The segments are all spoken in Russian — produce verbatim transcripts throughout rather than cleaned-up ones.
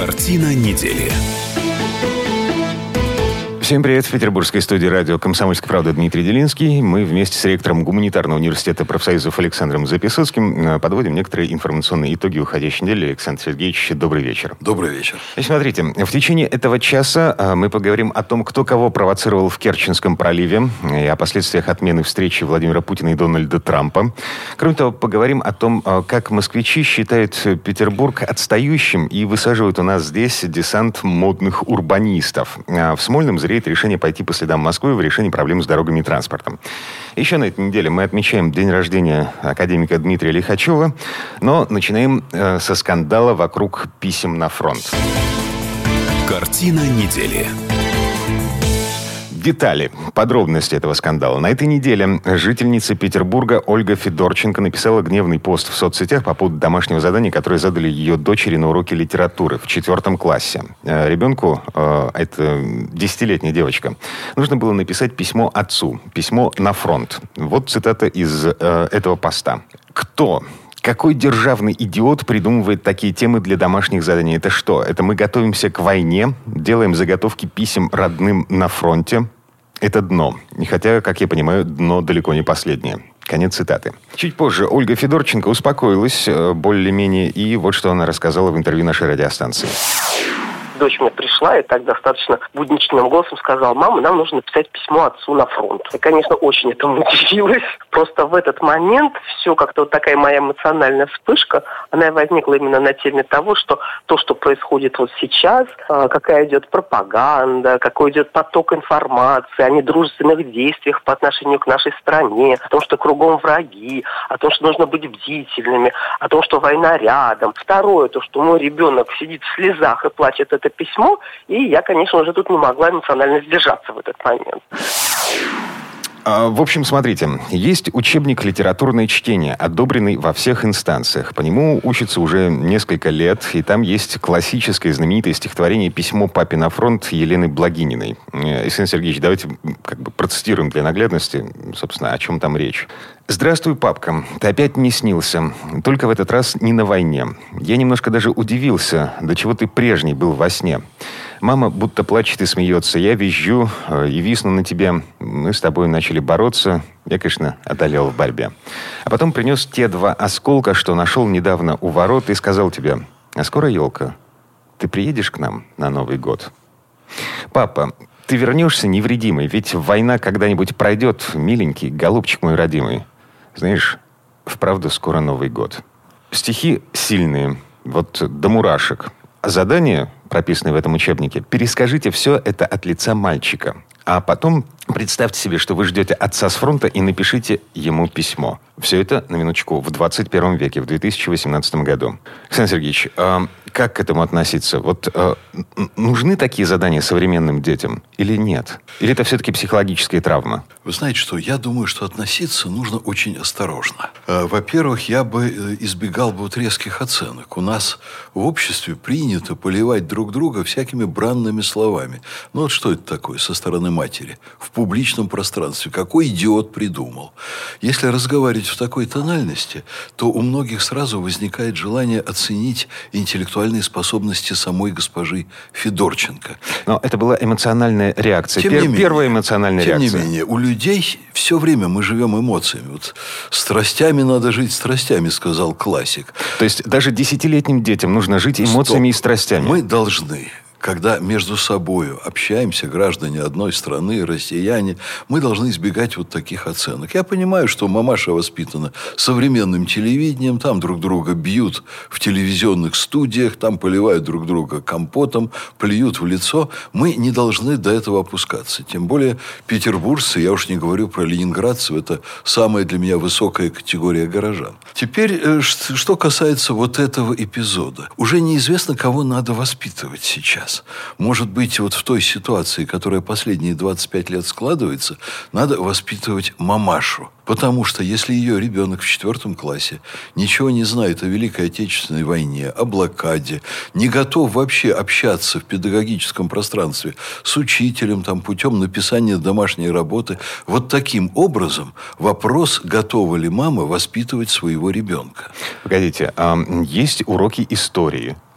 Картина недели. Всем привет. В петербургской студии радио «Комсомольская правда» Дмитрий Делинский. Мы вместе с ректором Гуманитарного университета профсоюзов Александром Записоцким подводим некоторые информационные итоги уходящей недели. Александр Сергеевич, добрый вечер. Добрый вечер. И смотрите, в течение этого часа мы поговорим о том, кто кого провоцировал в Керченском проливе, и о последствиях отмены встречи Владимира Путина и Дональда Трампа. Кроме того, поговорим о том, как москвичи считают Петербург отстающим и высаживают у нас здесь десант модных урбанистов. В Смольном зреет решение пойти по следам Москвы в решении проблем с дорогами и транспортом. Еще на этой неделе мы отмечаем день рождения академика Дмитрия Лихачева, но начинаем э, со скандала вокруг писем на фронт. Картина недели. Детали, подробности этого скандала. На этой неделе жительница Петербурга Ольга Федорченко написала гневный пост в соцсетях по поводу домашнего задания, которое задали ее дочери на уроке литературы в четвертом классе. Ребенку, это десятилетняя девочка, нужно было написать письмо отцу, письмо на фронт. Вот цитата из этого поста. «Кто? Какой державный идиот придумывает такие темы для домашних заданий? Это что? Это мы готовимся к войне, делаем заготовки писем родным на фронте? Это дно. И хотя, как я понимаю, дно далеко не последнее». Конец цитаты. Чуть позже Ольга Федорченко успокоилась более-менее, и вот что она рассказала в интервью нашей радиостанции. Дочь мне пришла и так достаточно будничным голосом сказала: «Мама, нам нужно написать письмо отцу на фронт». Я, конечно, очень этому удивилась. Просто в этот момент все как-то вот такая моя эмоциональная вспышка, она возникла именно на теме того, что то, что происходит вот сейчас, какая идет пропаганда, какой идет поток информации о недружественных действиях по отношению к нашей стране, о том, что кругом враги, о том, что нужно быть бдительными, о том, что война рядом. Второе, то, что мой ребенок сидит в слезах и плачет это письмо, и я, конечно, уже тут не могла эмоционально сдержаться в этот момент. В общем, смотрите, есть учебник «Литературное чтение», одобренный во всех инстанциях. По нему учатся уже несколько лет, и там есть классическое знаменитое стихотворение «Письмо папе на фронт» Елены Благининой. Александр Сергеевич, давайте как бы процитируем для наглядности, собственно, о чем там речь. «Здравствуй, папка. Ты опять не снился. Только в этот раз не на войне. Я немножко даже удивился, до чего ты прежний был во сне. Мама будто плачет и смеется. Я визжу и висну на тебе. Мы с тобой начали бороться. Я, конечно, одолел в борьбе. А потом принес те два осколка, что нашел недавно у ворот, и сказал тебе: а скоро елка? Ты приедешь к нам на Новый год? Папа, ты вернешься невредимый, ведь война когда-нибудь пройдет, миленький, голубчик мой родимый. Знаешь, вправду скоро Новый год». Стихи сильные, вот до мурашек. Задание, прописанное в этом учебнике, перескажите все это от лица мальчика. А потом представьте себе, что вы ждете отца с фронта, и напишите ему письмо. Все это, на минуточку, в двадцать первом веке, в две тысячи восемнадцатом году. Александр Сергеевич, э, как к этому относиться? Вот э, нужны такие задания современным детям или нет? Или это все-таки психологическая травма? Вы знаете что, я думаю, что относиться нужно очень осторожно. Во-первых, я бы избегал бы вот резких оценок. У нас в обществе принято поливать друг друга всякими бранными словами. Ну вот что это такое со стороны матери? В публичном пространстве. Какой идиот придумал? Если разговаривать в такой тональности, то у многих сразу возникает желание оценить интеллектуальные способности самой госпожи Федорченко. Но это была эмоциональная реакция. Тем Пер- не менее, первая эмоциональная тем реакция. Тем не менее, у людей все время мы живем эмоциями. Вот страстями надо жить страстями, сказал классик. То есть даже десятилетним детям нужно жить эмоциями Стоп. и страстями. Мы должны... Когда между собой общаемся, граждане одной страны, россияне, мы должны избегать вот таких оценок. Я понимаю, что мамаша воспитана современным телевидением, там друг друга бьют в телевизионных студиях, там поливают друг друга компотом, плюют в лицо. Мы не должны до этого опускаться. Тем более петербуржцы, я уж не говорю про ленинградцев, это самая для меня высокая категория горожан. Теперь, что касается вот этого эпизода. Уже неизвестно, кого надо воспитывать сейчас. Может быть, вот в той ситуации, которая последние двадцать пять лет складывается, надо воспитывать мамашу. Потому что если ее ребенок в четвертом классе ничего не знает о Великой Отечественной войне, о блокаде, не готов вообще общаться в педагогическом пространстве с учителем там, путем написания домашней работы, вот таким образом вопрос, готова ли мама воспитывать своего ребенка. Погодите, а есть уроки истории.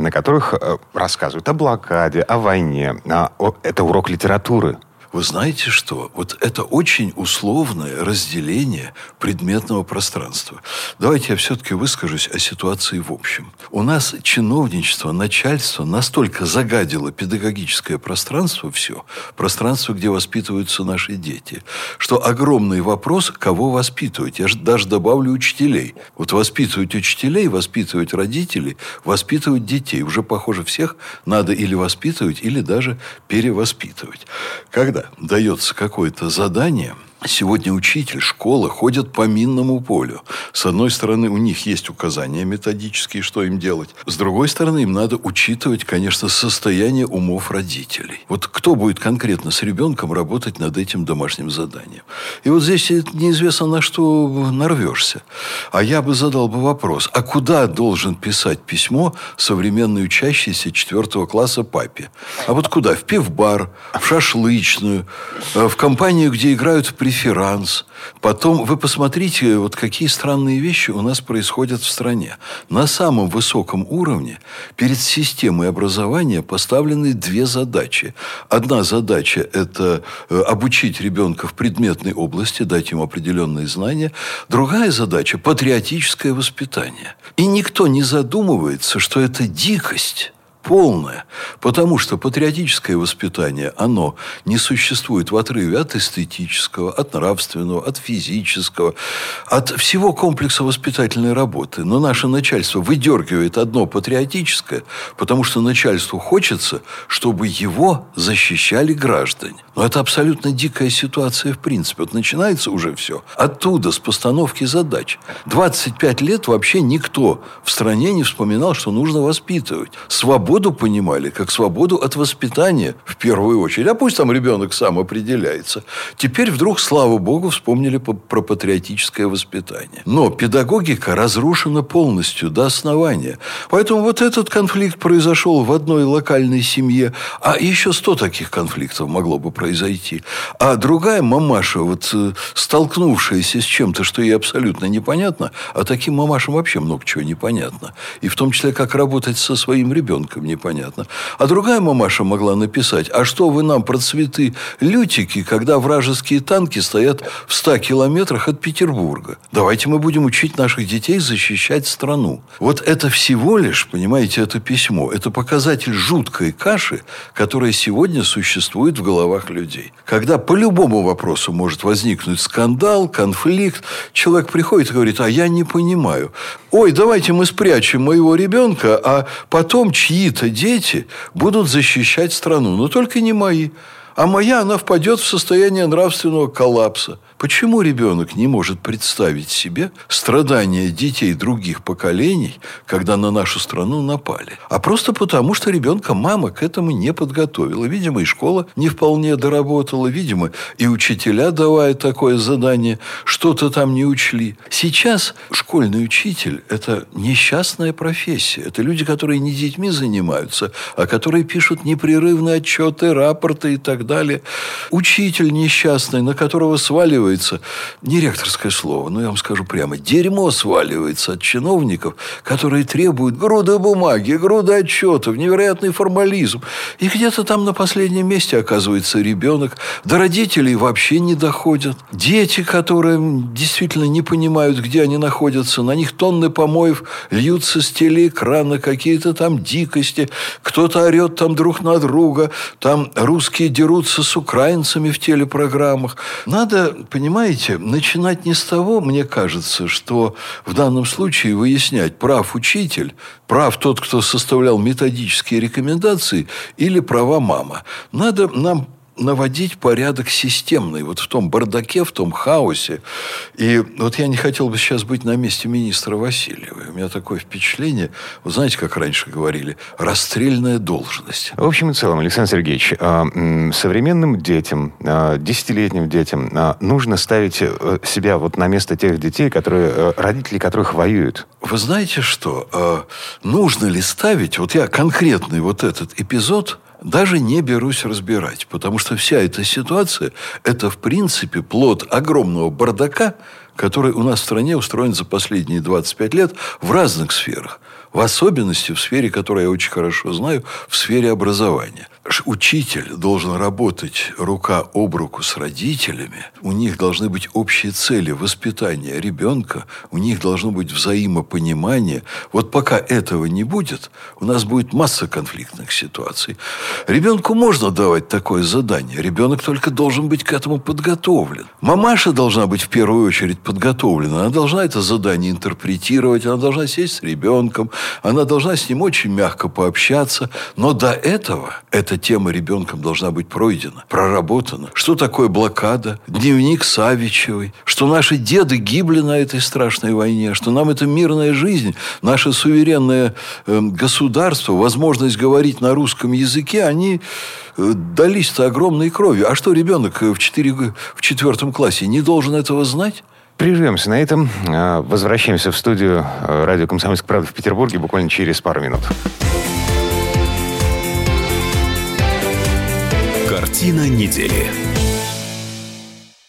на которых э, рассказывают о блокаде, о войне. А, о, это урок литературы. Вы знаете что? Вот это очень условное разделение предметного пространства. Давайте я все-таки выскажусь о ситуации в общем. У нас чиновничество, начальство настолько загадило педагогическое пространство все, пространство, где воспитываются наши дети, что огромный вопрос, кого воспитывать. Я же даже добавлю учителей. Вот воспитывать учителей, воспитывать родителей, воспитывать детей. Уже, похоже, всех надо или воспитывать, или даже перевоспитывать. Когда дается какое-то задание, сегодня учитель, школа ходят по минному полю. С одной стороны, у них есть указания методические, что им делать. С другой стороны, им надо учитывать, конечно, состояние умов родителей. Вот кто будет конкретно с ребенком работать над этим домашним заданием? И вот здесь неизвестно, на что нарвешься. А я бы задал бы вопрос, а куда должен писать письмо современный учащийся четвертого класса папе? А вот куда? В пивбар, в шашлычную, в компанию, где играют в преферанс. Потом вы посмотрите, вот какие странные вещи у нас происходят в стране. На самом высоком уровне перед системой образования поставлены две задачи. Одна задача – это обучить ребенка в предметной области, дать ему определенные знания. Другая задача – патриотическое воспитание. И никто не задумывается, что это дикость полное, потому что патриотическое воспитание, оно не существует в отрыве от эстетического, от нравственного, от физического, от всего комплекса воспитательной работы. Но наше начальство выдергивает одно патриотическое, потому что начальству хочется, чтобы его защищали граждане. Но это абсолютно дикая ситуация в принципе. Вот начинается уже все оттуда, с постановки задач. двадцать пять лет вообще никто в стране не вспоминал, что нужно воспитывать. Свободу понимали как свободу от воспитания в первую очередь. А пусть там ребенок сам определяется. Теперь вдруг, слава богу, вспомнили про патриотическое воспитание. Но педагогика разрушена полностью до основания. Поэтому вот этот конфликт произошел в одной локальной семье. А еще сто таких конфликтов могло бы произойти. А другая мамаша, вот столкнувшаяся с чем-то, что ей абсолютно непонятно, а таким мамашам вообще много чего непонятно. И в том числе, как работать со своим ребенком непонятно. А другая мамаша могла написать: а что вы нам про цветы лютики, когда вражеские танки стоят в ста километрах от Петербурга? Давайте мы будем учить наших детей защищать страну. Вот это всего лишь, понимаете, это письмо. Это показатель жуткой каши, которая сегодня существует в головах людей. Когда по любому вопросу может возникнуть скандал, конфликт, человек приходит и говорит: а я не понимаю. Ой, давайте мы спрячем моего ребенка, а потом чьи-то дети будут защищать страну. Но только не мои. А моя, она впадет в состояние нравственного коллапса. Почему ребенок не может представить себе страдания детей других поколений, когда на нашу страну напали? А просто потому, что ребенка мама к этому не подготовила. Видимо, и школа не вполне доработала. Видимо, и учителя, давая такое задание, что-то там не учли. Сейчас школьный учитель – это несчастная профессия. Это люди, которые не детьми занимаются, а которые пишут непрерывные отчеты, рапорты и так далее. Учитель несчастный, на которого сваливается не ректорское слово, но я вам скажу прямо, дерьмо сваливается от чиновников, которые требуют груды бумаги, груды отчетов, невероятный формализм. И где-то там на последнем месте оказывается ребенок. До родителей вообще не доходят. Дети, которые действительно не понимают, где они находятся, на них тонны помоев льются с телеэкрана, какие-то там дикости. Кто-то орет там друг на друга. Там русские дерутся с украинцами в телепрограммах. Надо, понимаете, начинать не с того, мне кажется, что в данном случае выяснять, прав учитель, прав тот, кто составлял методические рекомендации, или права мама. Надо нам наводить порядок системный, вот в том бардаке, в том хаосе. И вот я не хотел бы сейчас быть на месте министра Васильевой. У меня такое впечатление, вы знаете, как раньше говорили, расстрельная должность. В общем и целом, Александр Сергеевич, современным детям, десятилетним детям нужно ставить себя вот на место тех детей, которые, родители которых воюют. Вы знаете что? Нужно ли ставить, вот я конкретный вот этот эпизод даже не берусь разбирать, потому что вся эта ситуация – это, в принципе, плод огромного бардака, который у нас в стране устроен за последние двадцать пять лет в разных сферах. В особенности в сфере, которую я очень хорошо знаю, в сфере образования. Учитель должен работать рука об руку с родителями. У них должны быть общие цели воспитания ребенка. У них должно быть взаимопонимание. Вот пока этого не будет, у нас будет масса конфликтных ситуаций. Ребенку можно давать такое задание. Ребенок только должен быть к этому подготовлен. Мамаша должна быть в первую очередь подготовлена. Она должна это задание интерпретировать. Она должна сесть с ребенком. Она должна с ним очень мягко пообщаться. Но до этого эта тема ребенком должна быть пройдена, проработана. Что такое блокада? Дневник Савичевой. Что наши деды гибли на этой страшной войне. Что нам эта мирная жизнь, наше суверенное э, государство, возможность говорить на русском языке, они э, дались-то огромной кровью. А что ребенок в, четыре, в четвертом классе не должен этого знать? Прервемся на этом. Возвращаемся в студию радио «Комсомольская правда» в Петербурге буквально через пару минут. Картина недели.